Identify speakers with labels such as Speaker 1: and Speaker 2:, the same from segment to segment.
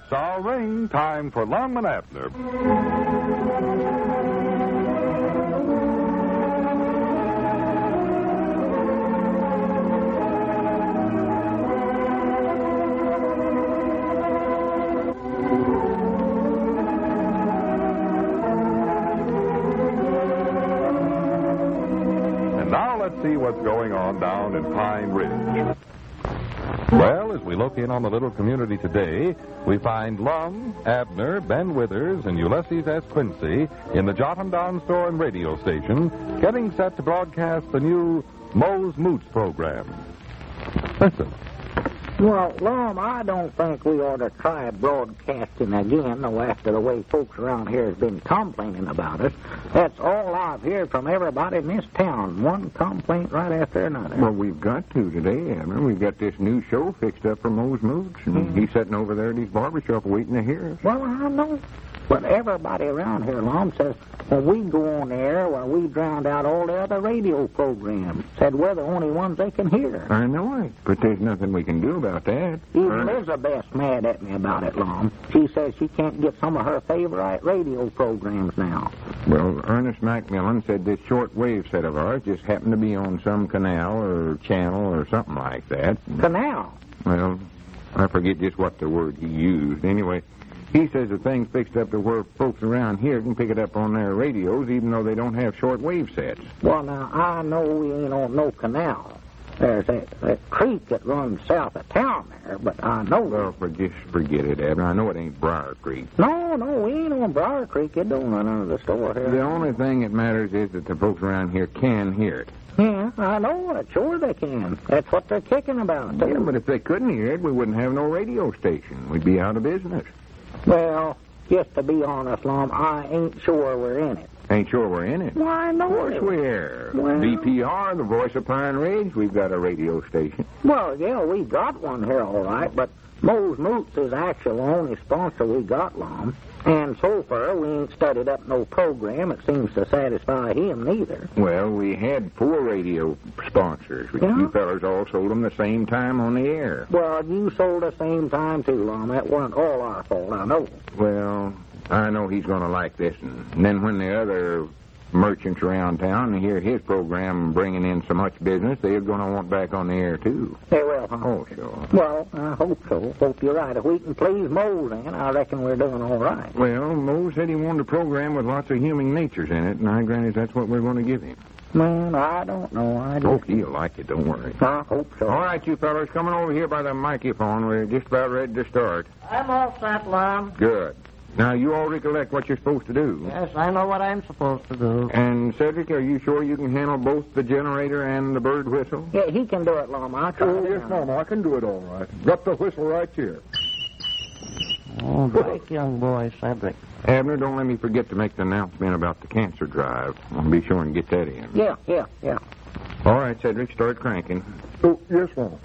Speaker 1: That's our ring. Time for Lum and Abner. And now let's see what's going on down in Pine Ridge. Well, as we look in on the little community today, we find Lum, Abner, Ben Withers, and Ulysses S. Quincy in the Jotundown store and radio station, getting set to broadcast the new Moe's Moots program. Listen.
Speaker 2: Well, Lum, I don't think we ought to try broadcasting again, though, after the way folks around here has been complaining about us. That's all I've heard from everybody in this town. One complaint right after another.
Speaker 3: Well, we've got to today, Abner. We've got this new show fixed up for Moe's Moots, and he's sitting over there at his barbershop waiting to hear us.
Speaker 2: Well, I know. But everybody around here, Lum, says when we go on the air, well, we drowned out all the other radio programs. Said we're the only ones they can hear.
Speaker 3: I know it, but there's nothing we can do about that.
Speaker 2: Even Elizabeth's mad at me about it, Lum. She says she can't get some of her favorite radio programs now.
Speaker 3: Well, Ernest Macmillan said this short-wave set of ours just happened to be on some canal or channel or something like that.
Speaker 2: Canal?
Speaker 3: Well, I forget just what the word he used. Anyway, he says the thing's fixed up to where folks around here can pick it up on their radios, even though they don't have short-wave sets.
Speaker 2: Well, now, I know we ain't on no canal. There's that creek that runs south of town there, but I know...
Speaker 3: Well, just forget it, Abner. I know it ain't Briar Creek.
Speaker 2: No, we ain't on Briar Creek. It don't run under the store here.
Speaker 3: The only thing that matters is that the folks around here can hear it.
Speaker 2: Yeah, I know it. Sure they can. That's what they're kicking about.
Speaker 3: Yeah, but if they couldn't hear it, we wouldn't have no radio station. We'd be out of business.
Speaker 2: Well, just to be honest, Lum, I ain't sure we're in it.
Speaker 3: Ain't sure we're in it?
Speaker 2: Why, no.
Speaker 3: Of course we're.
Speaker 2: Well,
Speaker 3: VPR, the voice of Pine Ridge, we've got a radio station.
Speaker 2: Well, yeah, we got one here, all right, but Moe's Moots is actually the only sponsor we got, Lum. And so far, we ain't studied up no program that seems to satisfy him neither.
Speaker 3: Well, we had 4 radio sponsors.
Speaker 2: Yeah?
Speaker 3: You fellas all sold them the same time on the air.
Speaker 2: Well, you sold the same time, too, Lum. That wasn't all our fault, I know.
Speaker 3: Well, I know he's going to like this. And then when the other merchants around town hear his program bringing in so much business, they're going to want back on the air, too.
Speaker 2: They will, huh?
Speaker 3: Oh, sure.
Speaker 2: Well, I hope so. Hope you're right. If we can please Moe, then I reckon we're doing all right.
Speaker 3: Well, Moe said he wanted a program with lots of human natures in it, and I granted that's what we're going to give him.
Speaker 2: Man, I don't know.
Speaker 3: Oh, he'll like it, don't worry.
Speaker 2: I hope so.
Speaker 3: All right, you fellas, coming over here by the microphone. We're just about ready to start.
Speaker 4: I'm all set, Lum.
Speaker 3: Good. Now, you all recollect what you're supposed to do.
Speaker 4: Yes, I know what I'm supposed to do.
Speaker 3: And, Cedric, are you sure you can handle both the generator and the bird whistle?
Speaker 2: Yeah, he can do it, Lum. I'll try.
Speaker 5: Oh, yes, Mama, I can do it all right. Got the whistle right here.
Speaker 4: Oh, great young boy, Cedric.
Speaker 3: Abner, don't let me forget to make the announcement about the cancer drive. I'll be sure and get that in.
Speaker 2: Yeah.
Speaker 3: All right, Cedric, start cranking.
Speaker 5: Oh, yes, Mama.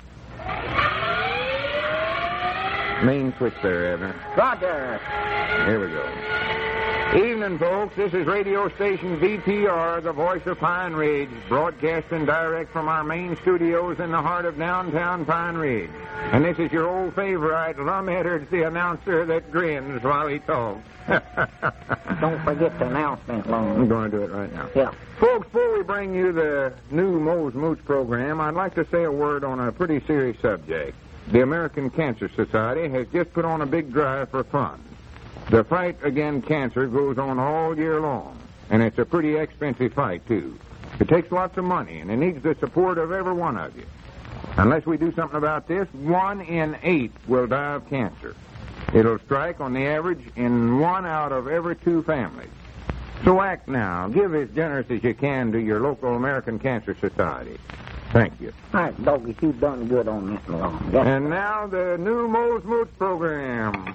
Speaker 3: Main switch there, Abner.
Speaker 2: Roger.
Speaker 3: Here we go. Evening, folks. This is radio station VPR, the voice of Pine Ridge, broadcasting direct from our main studios in the heart of downtown Pine Ridge. And this is your old favorite, Lum Edwards, the announcer that grins while he talks.
Speaker 2: Don't forget the announcement, Lum.
Speaker 3: I'm going to do it right now.
Speaker 2: Yeah.
Speaker 3: Folks, before we bring you the new Moe's Moots program, I'd like to say a word on a pretty serious subject. The American Cancer Society has just put on a big drive for funds. The fight against cancer goes on all year long, and it's a pretty expensive fight, too. It takes lots of money, and it needs the support of every one of you. Unless we do something about this, 1 in 8 will die of cancer. It'll strike on the average in 1 out of every 2 families. So act now. Give as generous as you can to your local American Cancer Society. Thank you.
Speaker 2: All right, Doggy, you've done good on this, Lum.
Speaker 3: And now the new Moe's Moots program.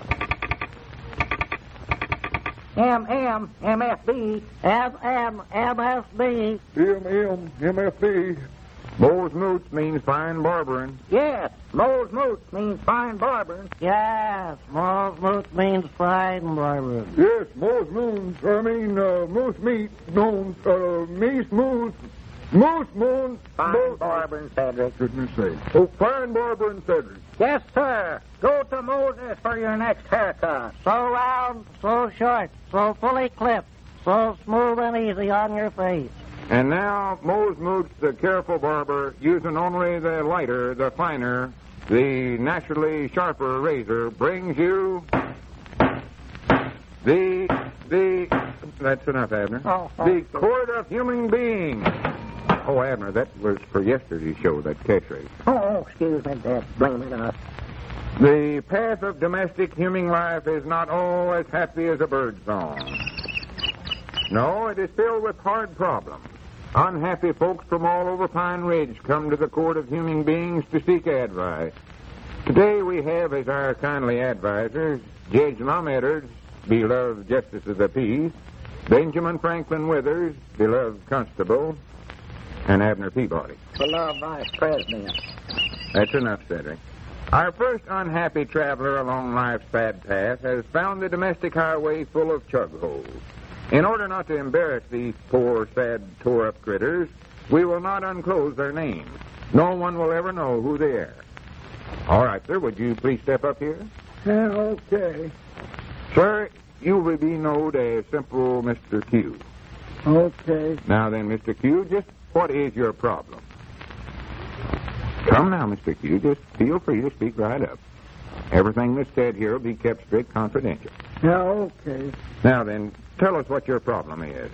Speaker 2: MFB.
Speaker 4: MSB.
Speaker 5: MFB.
Speaker 3: Moe's Moots means fine barbering.
Speaker 2: Yes, Moe's Moots means fine barbering.
Speaker 4: Yes, Moe's Moots means fried and barber.
Speaker 5: Yes, Moe's meat known, me smooth Moose Moon.
Speaker 2: Fine, Barber and Cedric.
Speaker 5: Goodness sake. Oh, fine, Barber and Cedric.
Speaker 2: Yes, sir. Go to Moses for your next haircut.
Speaker 4: So round, so short, so fully clipped, so smooth and easy on your face.
Speaker 3: And now, Mose Moots, the careful barber, using only the lighter, the finer, the naturally sharper razor, brings you that's enough, Abner. The Court of Human Beings. Oh, Abner, that was for yesterday's show, that cash race.
Speaker 2: Oh, excuse me, Dad. Blame it us.
Speaker 3: The path of domestic human life is not all as happy as a bird's song. No, it is filled with hard problems. Unhappy folks from all over Pine Ridge come to the Court of Human Beings to seek advice. Today we have as our kindly advisors Judge Lum Edwards, beloved Justice of the Peace, Benjamin Franklin Withers, beloved Constable, and Abner Peabody.
Speaker 2: Beloved Vice President.
Speaker 3: That's enough, Cedric. Our first unhappy traveler along life's bad path has found the domestic highway full of chug holes. In order not to embarrass these poor, sad, tore-up critters, we will not unclose their names. No one will ever know who they are. All right, sir, would you please step up here?
Speaker 5: Yeah, okay.
Speaker 3: Sir, you will be known as simple Mr. Q.
Speaker 5: Okay.
Speaker 3: Now then, Mr. Q, just what is your problem? Come now, Mr. Q, just feel free to speak right up. Everything that's said here will be kept strict confidential.
Speaker 5: Yeah, okay.
Speaker 3: Now then, tell us what your problem is.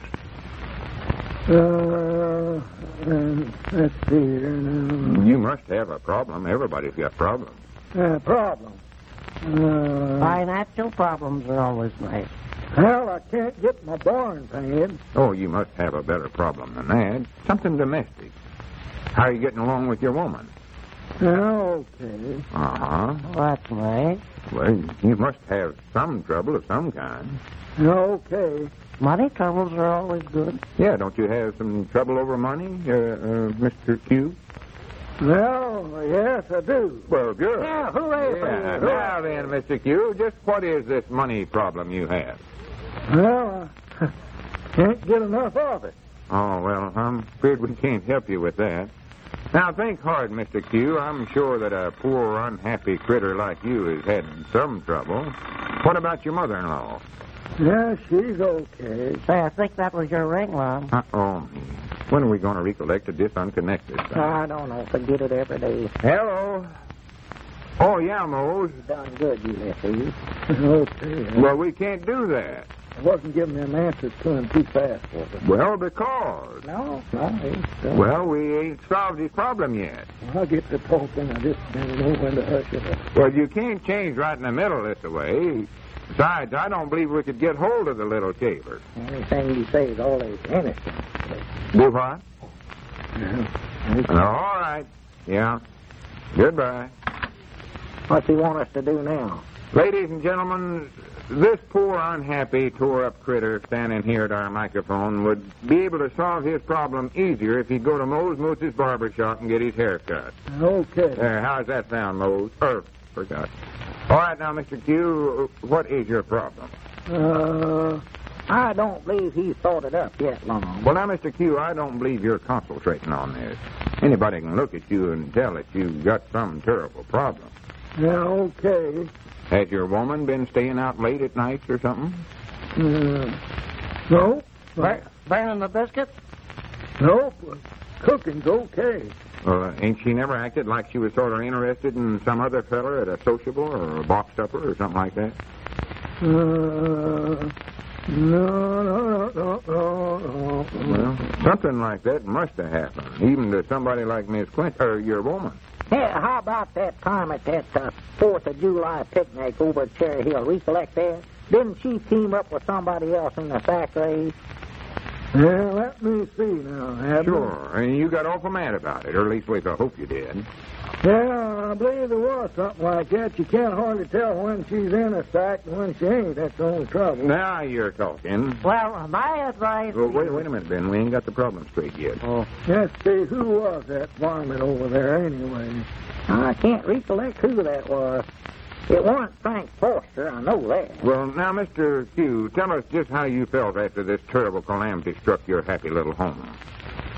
Speaker 5: Let's see here now.
Speaker 3: You must have a problem. Everybody's got problems.
Speaker 5: Problem.
Speaker 4: Financial problems are always nice.
Speaker 5: Well, I can't get my barn paid.
Speaker 3: Oh, you must have a better problem than that. Something domestic. How are you getting along with your woman?
Speaker 5: Okay.
Speaker 3: Uh-huh.
Speaker 4: That's right.
Speaker 3: Well, you must have some trouble of some kind.
Speaker 5: Okay.
Speaker 4: Money troubles are always good.
Speaker 3: Yeah, don't you have some trouble over money, Mr. Q?
Speaker 5: Well, yes, I do.
Speaker 3: Well, good.
Speaker 2: Yeah, hooray for
Speaker 3: Yeah,
Speaker 2: you.
Speaker 3: now then, Mr. Q, just what is this money problem you have?
Speaker 5: Well, I can't get enough of it.
Speaker 3: Oh, well, I'm afraid we can't help you with that. Now, think hard, Mr. Q. I'm sure that a poor, unhappy critter like you has had some trouble. What about your mother-in-law?
Speaker 5: Yeah, she's okay.
Speaker 4: Say, I think that was your ring, Lon.
Speaker 3: Oh, when are we going to recollect to disconnect this thing?
Speaker 2: I don't know. Forget it every day.
Speaker 3: Hello? Oh, yeah, Mose.
Speaker 2: Done good, Ulysses.
Speaker 5: Okay.
Speaker 3: Well, we can't do that.
Speaker 5: I wasn't giving them answers to him too fast for them.
Speaker 3: Well, because...
Speaker 2: No.
Speaker 3: Well, we ain't solved his problem yet.
Speaker 5: I'll get to talking. I just don't know when to hush it up.
Speaker 3: Well, you can't change right in the middle this way. Besides, I don't believe we could get hold of the little caper.
Speaker 2: Anything you say is always innocent.
Speaker 3: Do what?
Speaker 5: Yeah.
Speaker 3: All right. Yeah. Goodbye.
Speaker 2: What's he want us to do now?
Speaker 3: Ladies and gentlemen, this poor, unhappy, tore-up critter standing here at our microphone would be able to solve his problem easier if he'd go to Mose Moose's barber shop and get his hair cut.
Speaker 5: Okay.
Speaker 3: There, how's that sound, Mose? Forgot. All right, now, Mr. Q, what is your problem?
Speaker 2: I don't believe he's thought it up yet, Long.
Speaker 3: Well, now, Mr. Q, I don't believe you're concentrating on this. Anybody can look at you and tell that you've got some terrible problem.
Speaker 5: Yeah, okay.
Speaker 3: Has your woman been staying out late at nights or something?
Speaker 5: No.
Speaker 4: Burning the biscuits?
Speaker 5: No. Cooking's okay.
Speaker 3: Ain't she never acted like she was sort of interested in some other feller at a sociable or a box supper or something like that?
Speaker 5: No.
Speaker 3: Well, something like that must have happened, even to somebody like Miss Quint, or your woman.
Speaker 2: Yeah, how about that time at that 4th of July picnic over at Cherry Hill? Recollect that? Didn't she team up with somebody else in the sack race?
Speaker 5: Yeah, let me see now, Abner.
Speaker 3: Sure, and you got awful mad about it, or at least I hope you did.
Speaker 5: Yeah, I believe there was something like that. You can't hardly tell when she's in a sack and when she ain't. That's the only trouble.
Speaker 3: Now you're talking.
Speaker 4: Well, my advice...
Speaker 3: Well, wait a minute, Ben. We ain't got the problem straight yet.
Speaker 4: Oh.
Speaker 5: Let's see, who was that varmint over there anyway?
Speaker 2: I can't recollect who that was. It wasn't Frank Foster, I know that.
Speaker 3: Well, now, Mr. Q, tell us just how you felt after this terrible calamity struck your happy little home.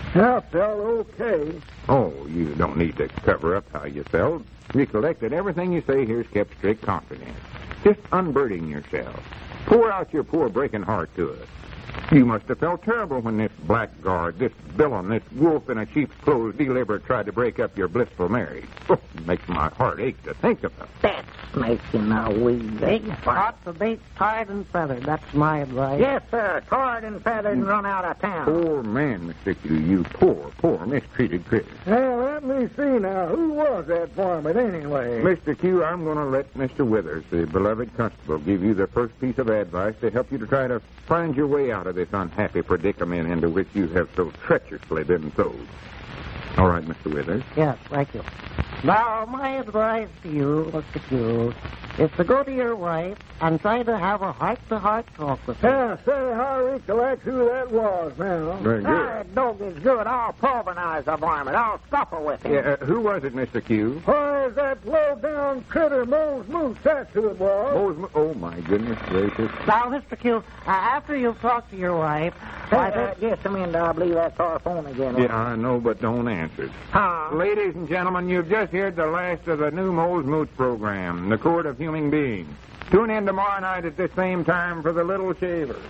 Speaker 5: I felt okay.
Speaker 3: Oh, you don't need to cover up how you felt. Recollect that everything you say here is kept strict confidence. Just unburden yourself. Pour out your poor breaking heart to us. You must have felt terrible when this blackguard, this villain, this wolf in a sheep's clothes deliverer tried to break up your blissful marriage. Oh, it makes my heart ache to think of it.
Speaker 2: That's making a wee
Speaker 4: Big pot to beat tarred and feathered. That's my advice.
Speaker 2: Yes, sir. Tarred and feathered and run out of town.
Speaker 3: Poor man, Mr. Q, you poor mistreated critter.
Speaker 5: Now, let me see now. Who was that varmint anyway?
Speaker 3: Mr. Q, I'm going to let Mr. Withers, the beloved constable, give you the first piece of advice to help you to try to find your way out of this unhappy predicament into which you have so treacherously been thrown. All right, Mr. Withers.
Speaker 4: Yes, thank you. Now, my advice to you, Mr. Q, is to go to your wife and try to have a heart-to-heart talk with her.
Speaker 5: Yeah, say, I recollect who that was now.
Speaker 3: Very good.
Speaker 2: That dog is good. I'll pulverize the varmint. I'll scuffle with him.
Speaker 3: Yeah, who was it, Mr. Q?
Speaker 5: Why, is that low-down critter Mose Moose? That's who it was.
Speaker 3: Oh, my goodness gracious.
Speaker 4: Now, Mr. Q, after you've talked to your wife,
Speaker 2: Just a minute. I believe that's our phone again.
Speaker 3: Yeah, I know, but don't answer it.
Speaker 2: Huh?
Speaker 3: Ladies and gentlemen, you've just heard the last of the new Moles Mooch program, The Court of Human Beings. Tune in tomorrow night at this same time for The Little Shaver.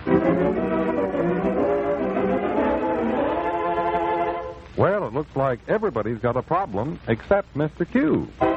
Speaker 1: Well, it looks like everybody's got a problem except Mr. Q.